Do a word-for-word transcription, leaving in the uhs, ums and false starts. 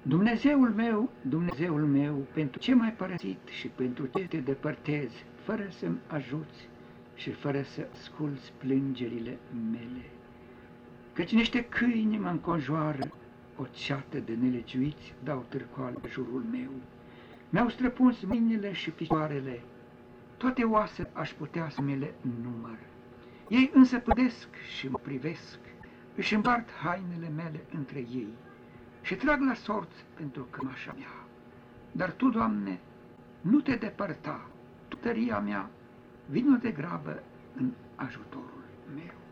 Dumnezeul meu, Dumnezeul meu, pentru ce m-ai părăsit și pentru ce te depărtezi, fără să-mi ajuți și fără să asculți plângerile mele? Căci niște câini mă înconjoară, o ceată de nelegiuiți dau târcoale în jurul meu. Mi-au străpuns mâinile și picioarele, toate oasele aș putea să mi le număr. Ei însă pădesc și mă privesc, își împart hainele mele între ei și trag la sorți pentru cămașa mea. Dar Tu, Doamne, nu te depărta, Tu, tăria mea, vino de grabă în ajutorul meu.